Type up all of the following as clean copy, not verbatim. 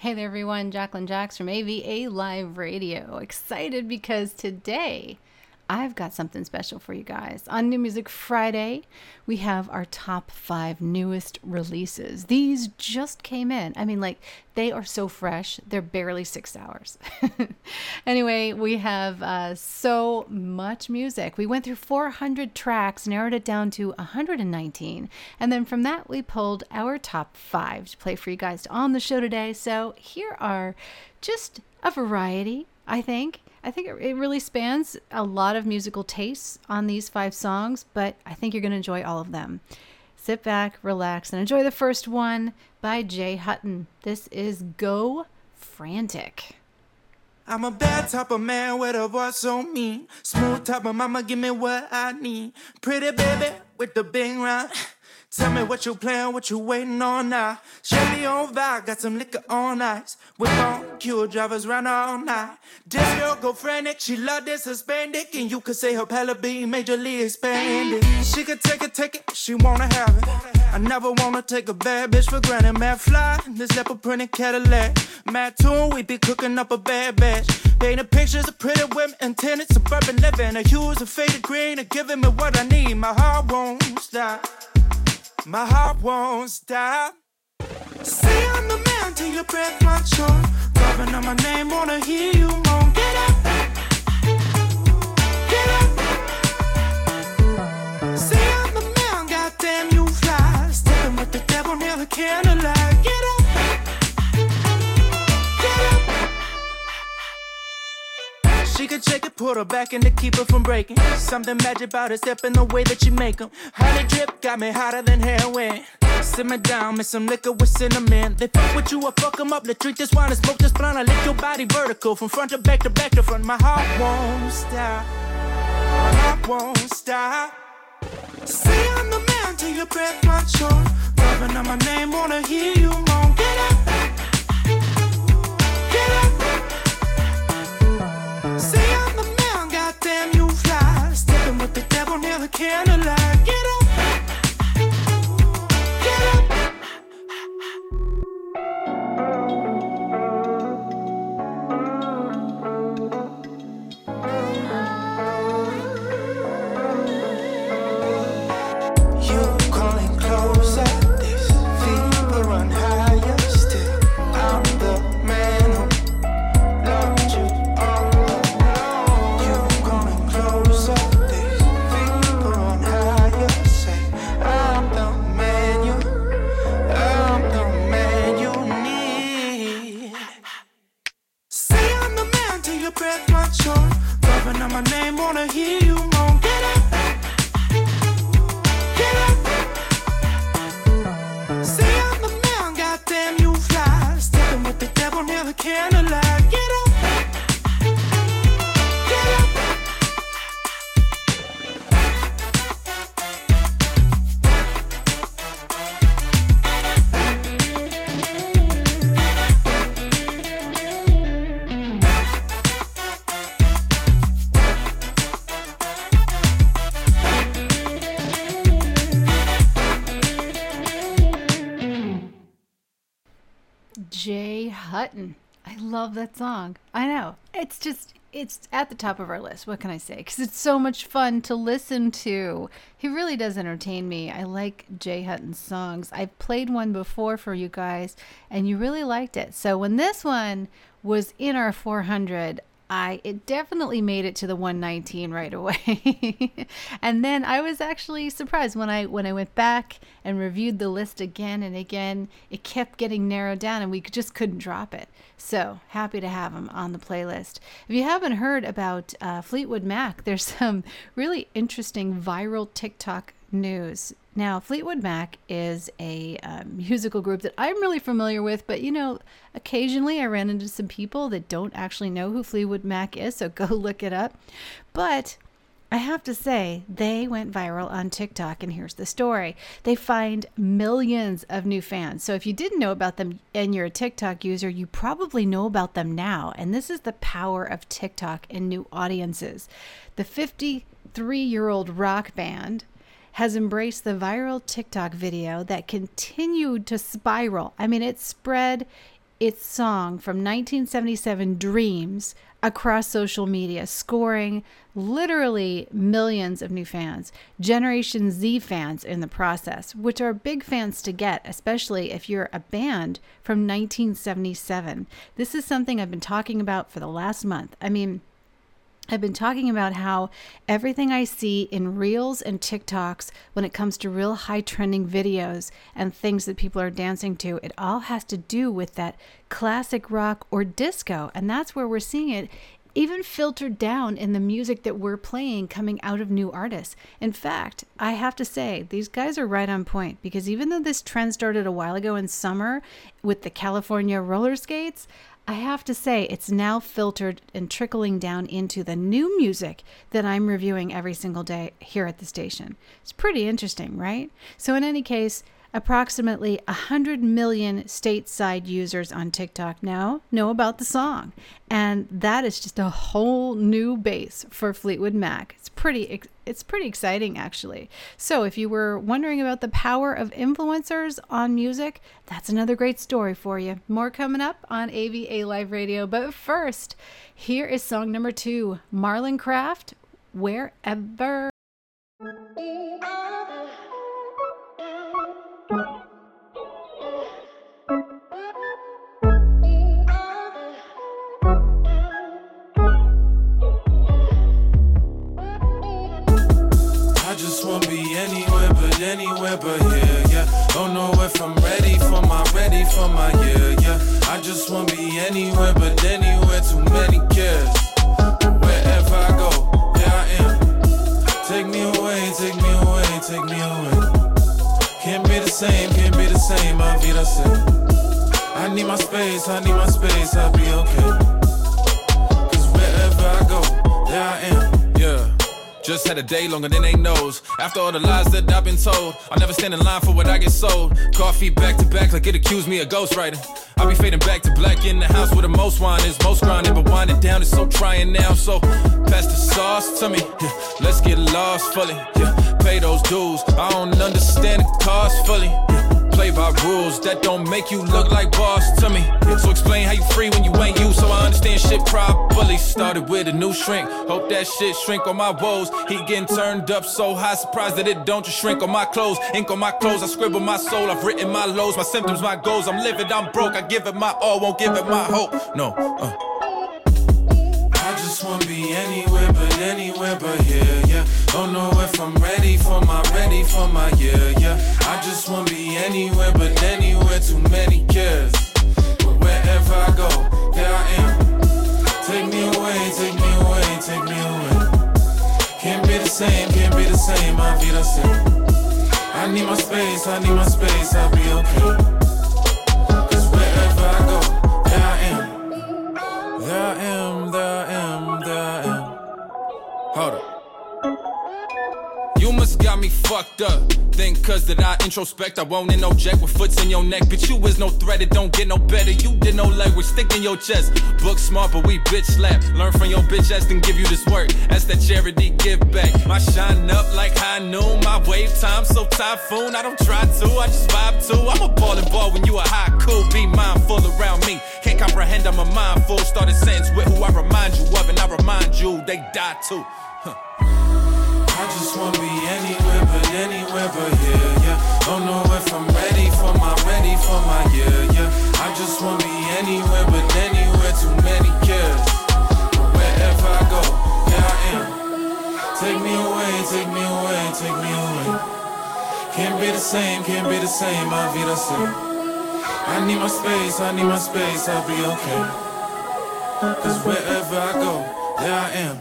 Hey there, everyone. Jacqueline Jax from AVA Live Radio. Excited because today I've got something special for you guys. On New Music Friday, we have our top 5 newest releases. These just came in. I mean, they are so fresh. They're barely 6 hours. Anyway, we have so much music. We went through 400 tracks, narrowed it down to 119. And then from that, we pulled our top 5 to play for you guys on the show today. So here are just a variety, I think. It really spans a lot of musical tastes on these 5 songs, but I think you're going to enjoy all of them. Sit back, relax, and enjoy the first one by Jay Hutton. This is Go Frantic. I'm a bad type of man with a voice so mean. Smooth type of mama, give me what I need. Pretty baby with the big round. Tell me what you playing, what you waiting on now. Chevy on vibe, got some liquor on ice. Whip on cue, drivers round all night. This girl go frantic, she love this Hispanic. And you could say her palate be majorly expanded. She could take it, she wanna have it. I never wanna take a bad bitch for granted. Mad fly, this leopard printed Cadillac. Mad tune, we be cooking up a bad batch. Painting pictures of pretty women and tenant suburban living. A hues of faded green and giving me what I need. My heart won't stop. My heart won't stop. Say I'm the man till your breath runs short. Rubbing on my name, wanna hear you moan. Get up, get up. Say I'm the man, goddamn you fly. Stepping with the devil near the candlelight. Get up, get up. She could shake it, put her back in to keep her from breaking. Something magic about her, step in the way that you make them. Honey drip got me hotter than heroin. Simmer down, mix some liquor with cinnamon. They fuck with you, I fuck them up. Let's drink this wine and smoke this blunt. I lick your body vertical, from front to back to back to front. My heart won't stop. My heart won't stop. Say I'm the man till your breath runs short. Rubbing on my name, wanna hear you moan. Get up, get up. Say I'm the man, goddamn you fly. Stepping with the devil near the candlelight. Get up, get up. You calling closer, these feet will run higher still. I'm the man who loved you all along. You calling closer, these feet will run higher. Say I'm the man you need. Say I'm the man till your breath runs short. Rubbing on my name, wanna hear you moan. Get up, get up. Say I'm the man, goddamn you fly. Stepping with the devil near the candlelight. Get up, get up. Jay Hutton. I love that song. I know. It's at the top of our list. What can I say? Because it's so much fun to listen to. He really does entertain me. I like Jay Hutton's songs. I've played one before for you guys, and you really liked it. So when this one was in our 400, it definitely made it to the 119 right away. And then I was actually surprised when I went back and reviewed the list again and again. It kept getting narrowed down and we just couldn't drop it. So happy to have him on the playlist. If you haven't heard about Fleetwood Mac, there's some really interesting viral TikTok news. Now, Fleetwood Mac is a musical group that I'm really familiar with, but occasionally I ran into some people that don't actually know who Fleetwood Mac is, so go look it up. But I have to say, they went viral on TikTok, and here's the story. They find millions of new fans. So if you didn't know about them and you're a TikTok user, you probably know about them now. And this is the power of TikTok and new audiences. The 53-year-old rock band has embraced the viral TikTok video that continued to spiral. I mean, it spread its song from 1977, Dreams, across social media, scoring literally millions of new fans, Generation Z fans in the process, which are big fans to get, especially if you're a band from 1977. This is something I've been talking about for the last month. I mean, I've been talking about how everything I see in Reels and TikToks when it comes to real high trending videos and things that people are dancing to, it all has to do with that classic rock or disco. And that's where we're seeing it even filtered down in the music that we're playing coming out of new artists. In fact, I have to say, these guys are right on point, because even though this trend started a while ago in summer with the California roller skates, I have to say it's now filtered and trickling down into the new music that I'm reviewing every single day here at the station. It's pretty interesting, right? So in any case, approximately 100 million stateside users on TikTok now know about the song. And that is just a whole new base for Fleetwood Mac. It's pretty exciting, actually. So if you were wondering about the power of influencers on music, that's another great story for you. More coming up on AVA Live Radio. But first, here is song number 2, Marlon Craft, Wherever. I just wanna be anywhere but here, yeah. Don't know if I'm ready for my year, yeah. I just wanna be anywhere but anywhere, too many cares. Wherever I go, there I am. Take me away, take me away, take me away. Can't be the same, I'll be the same. I need my space, I'll be okay. Cause wherever I go, there I am, yeah. Just had a day longer than they knows. After all the lies that I've been told, I'll never stand in line for what I get sold. Coffee back to back like it accused me of ghostwriting. I'll be fading back to black in the house where the most wine is. Most grinding, but winding down is so trying now. So pass the sauce to me, yeah. Let's get lost fully, yeah. Pay those dues, I don't understand the cost fully, yeah. Play by rules that don't make you look like boss to me, yeah. So explain how you free when you ain't you, so I understand shit properly. Started with a new shrink, hope that shit shrink on my woes. He getting turned up so high, surprised that it don't just shrink on my clothes. Ink on my clothes, I scribble my soul. I've written my lows, my symptoms, my goals. I'm livid, I'm broke, I give it my all, won't give it my hope. No, I just wanna be anywhere but here, yeah. Don't know if I'm ready for my year, yeah. I just wanna be anywhere but anywhere, too many cares. But wherever I go, there I am. Take me away, take me away, take me away. Can't be the same, I'll be the same. I need my space, I'll be okay. Cause wherever I go, there I am. There I am, there I am, there I am. Hold up. You must got me fucked up. Think cause that I introspect, I won't interject with foots in your neck. But you is no threat, it don't get no better. You did no legwork, stick in your chest. Book smart, but we bitch slap. Learn from your bitch ass, then give you this work. That's that charity give back. My shine up like high noon. My wave time so typhoon. I don't try to, I just vibe too. I'm a ballin' ball when you a haiku. Be mindful around me. Can't comprehend, I'm a mindful. Start a sentence with who I remind you of, and I remind you they die too. I just wanna be anywhere but here, yeah. Don't know if I'm ready for my year, yeah. I just wanna be anywhere but anywhere, too many cares. But wherever I go, there I am. Take me away, take me away, take me away. Can't be the same, I'll be the same. I need my space, I'll be okay. Cause wherever I go, there I am.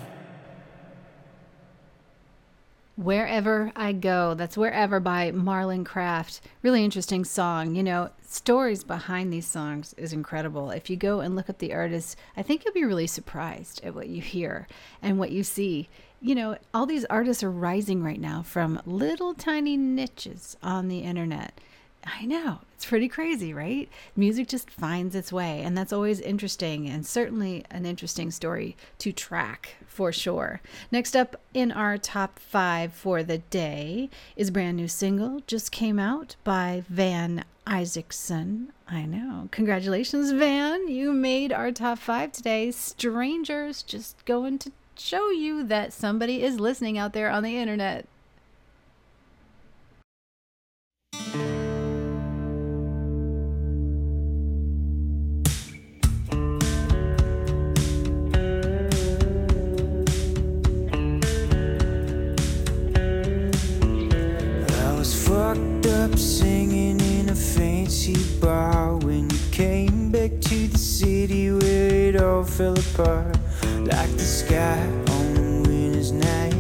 Wherever I Go. That's Wherever by Marlon Craft. Really interesting song. You know, stories behind these songs is incredible. If you go and look up the artists, I think you'll be really surprised at what you hear and what you see. You know, all these artists are rising right now from little tiny niches on the internet. I know, it's pretty crazy, right? Music just finds its way, and that's always interesting, and certainly an interesting story to track for sure. Next up in our top 5 for the day is a brand new single, just came out by Van Isaacson. I know. Congratulations, Van. You made our top 5 today. Strangers, just going to show you that somebody is listening out there on the internet. I was fucked up singing in a fancy bar when you came back to the city where it all fell apart, like the sky on a winter's night.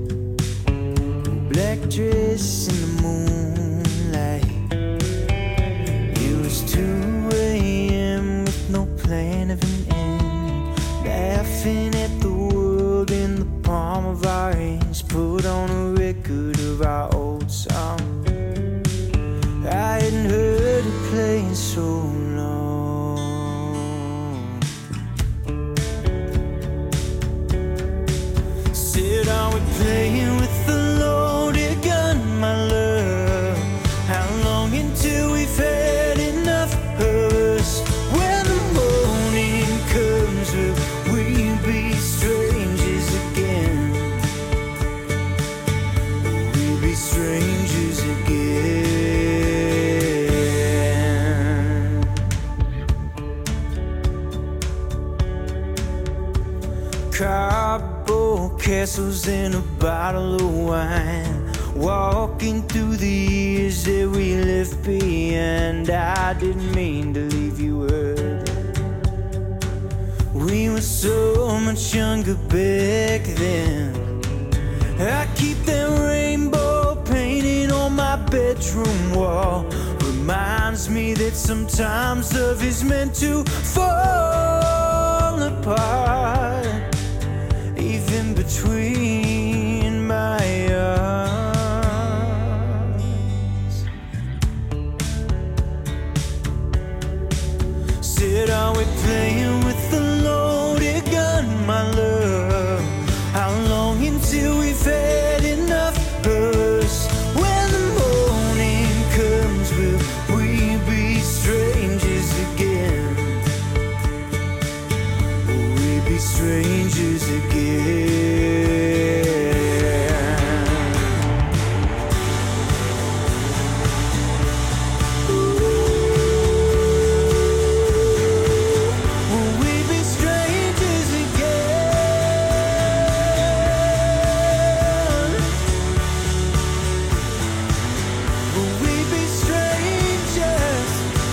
Black dress in the moonlight. It was 2 a.m. with no plan of an end, laughing at the world in the palm of our hands. Put on a record of our old song. I hadn't heard it play in so long. Said, are we playing with the loaded gun, my love? How long until we've had enough of us? When the morning comes, will we be strangers again? Will we be strangers again? Cardboard castles in a bottle of wine, walking through the years that we left behind. I didn't mean to leave you hurt. We were so much younger back then. I keep that rainbow painting on my bedroom wall. Reminds me that sometimes love is meant to fall apart, even between my arms. Said, are we playing with the loaded gun, my love? How long until we've had enough of us? When the morning comes, will we be strangers again? Will we be strangers again? Will we be strangers again? Will we be strangers?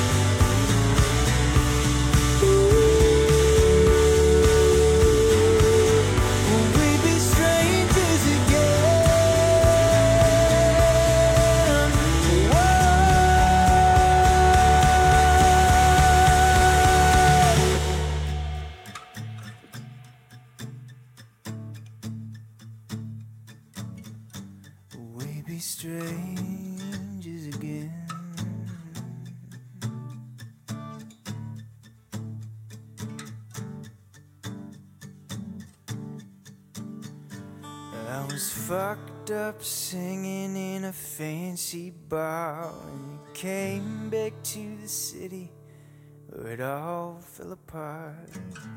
Will we be strangers again? Will we be strangers again? I was fucked up singing in a fancy bar when you came back to the city where it all fell apart.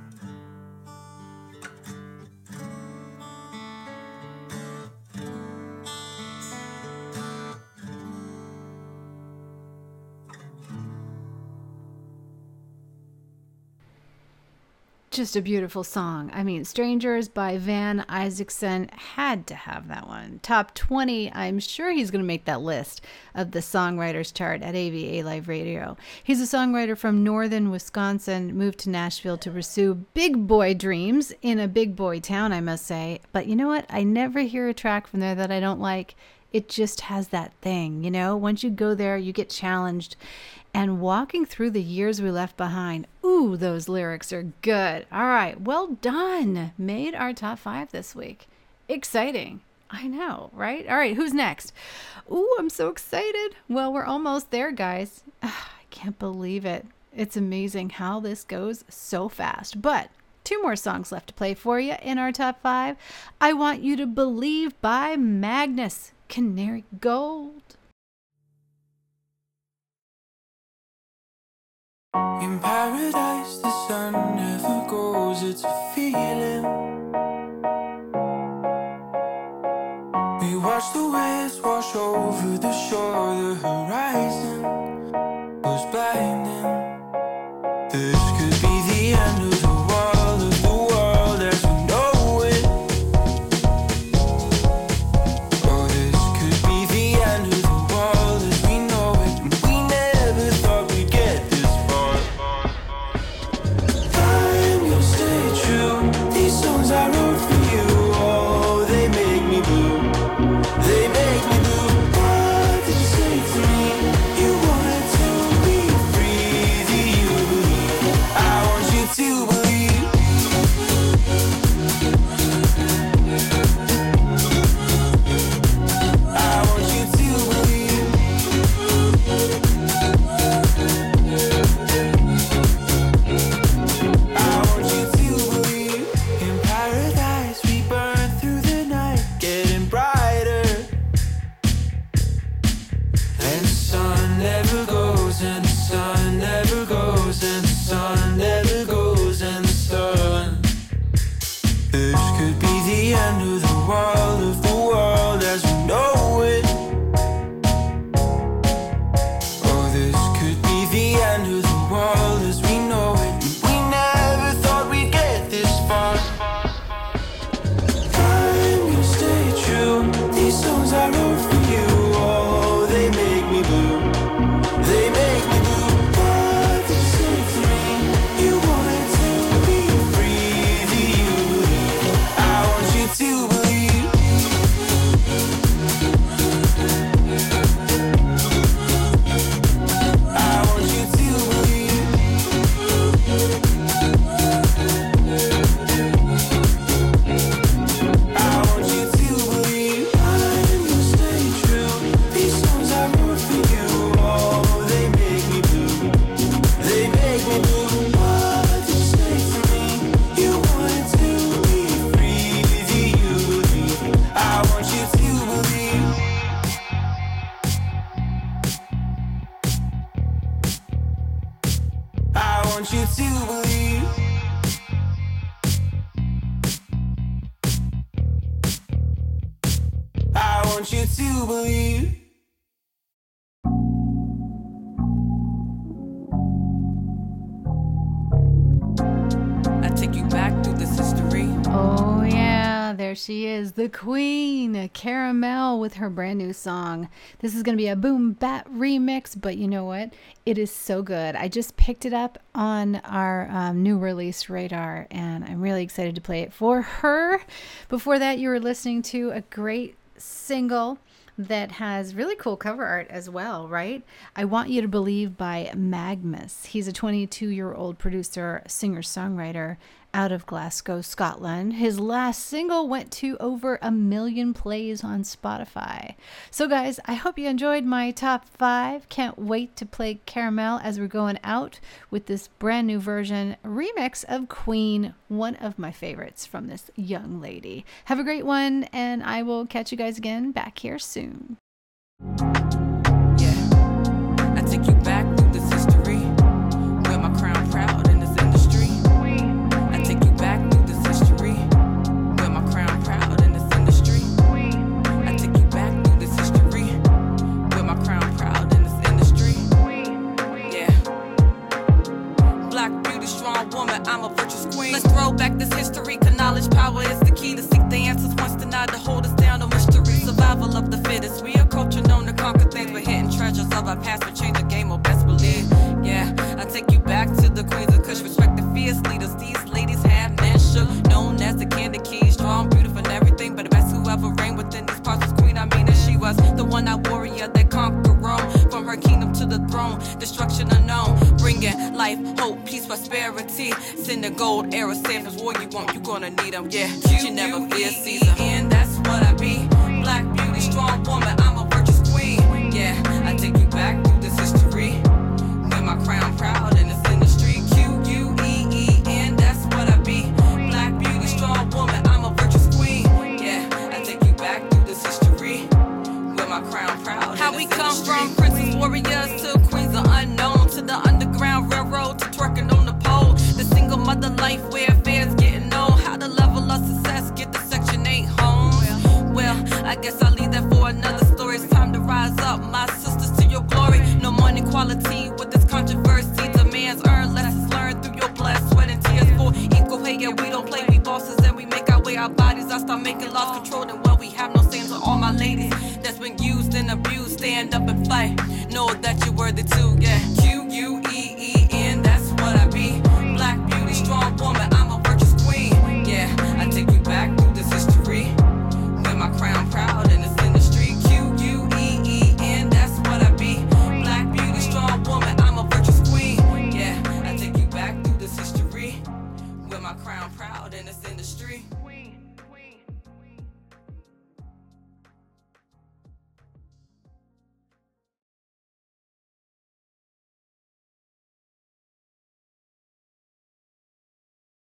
Just a beautiful song. I mean, Strangers by Van Isaacson had to have that one. Top 20, I'm sure he's going to make that list of the songwriters chart at AVA Live Radio. He's a songwriter from northern Wisconsin, moved to Nashville to pursue big boy dreams in a big boy town, I must say. But you know what? I never hear a track from there that I don't like. It just has that thing, you know? Once you go there, you get challenged. And walking through the years we left behind, ooh, those lyrics are good. All right, well done. Made our top 5 this week. Exciting. I know, right? All right, who's next? Ooh, I'm so excited. Well, we're almost there, guys. I can't believe it. It's amazing how this goes so fast. But 2 more songs left to play for you in our top 5. I Want You to Believe by Magnus, Canary Gold. In paradise, the sun never goes, it's a feeling. We watch the waves wash over the shore, the horizon was blinding. This could be the end of the world as we know it. Oh, this could be the end of the world as we know it. And we never thought we'd get this far. I'm gonna stay true. These songs I wrote for you, oh, they make me blue. They make me blue. What did you say to me? You wanted to be free. Do you believe? I want you to believe. I want you to believe. I want you to believe. In paradise we burn through the night, getting brighter. And the sun never goes, and the sun never goes, and the sun never goes, and the sun. This could be the end of the world as we know it. Oh, this could be the end of the world as we know it. And we never thought we'd get this far. I'm gonna stay true. These songs I wrote for you, oh, they make me blue. They make me blue. What did you say to me? You wanted to be free. Do you believe? I want you to believe. I want you to believe. I want you to believe. I'm gonna stay true. These songs I wrote for you, oh, they make me blue. They make me blue. What did you say to me? You wanted to be free. Do you believe? I want you to believe. I want you to believe. I want you to believe. I take you back through this history. Oh, yeah, there she is, the queen, Caramel, with her brand new song. This is going to be a boom bat remix, but you know what? It is so good. I just picked it up on our new release radar, and I'm really excited to play it for her. Before that, you were listening to a great single that has really cool cover art as well, right? I Want You to Believe by Magmus. He's a 22-year-old producer, singer-songwriter out of Glasgow, Scotland. His last single went to over 1 million plays on Spotify. So guys, I hope you enjoyed my top 5. Can't wait to play Caramel as we're going out with this brand new version remix of Queen, one of my favorites from this young lady. Have a great one, and I will catch you guys again back here soon. Yeah, I take you back through this history. Wear my crown proud in this industry. I take you back through this history. Wear my crown proud in this industry. I take you back through this history. Wear my crown proud in this industry. Yeah. Black beauty, strong woman, I'm a virtuous queen. Let's throw back this history, cause knowledge, power is the key to seek the answers. Once denied to hold us down, no mystery. Survival of the fittest. We a culture known to conquer things. We're hitting treasures of our past. We change the game, oh best believe. Yeah, I take you back to the queens of Kush. Respect the fierce leaders. These ladies have men shook. Known as the candy keys. Strong, beautiful, and everything. But the best who ever reigned within these parts was queen. I mean that she was the one that warrior that conquered Rome. From her kingdom to the throne. Destruction unknown. Bringing life, hope, peace, prosperity. Send the gold era. Save us war you want. You gonna need them. Yeah, she never be a Caesar. And that's what I be. Black beauty, strong woman, I'm a virtuous queen. Yeah, I take you back through this history. Wear my crown proud in this industry. Queen, that's what I be. Black beauty, strong woman, I'm a virtuous queen. Yeah, I take you back through this history. Wear my crown proud. How we come from princes, warriors to queens of unknown, to the underground railroad. life where affairs getting known. How the level of success get the Section 8 homes. Well, I guess I'll leave that for another story. It's time to rise up, my sisters, to your glory. No more inequality with this controversy. Demands earned, lessons learned through your blood, sweat, and tears for equal pay. Yeah, we don't play, we bosses, and we make our way. Our bodies, I start making laws controlling what we have. No saying to all my ladies that's been used and abused. Stand up and fight. Know that you're worthy too, yeah.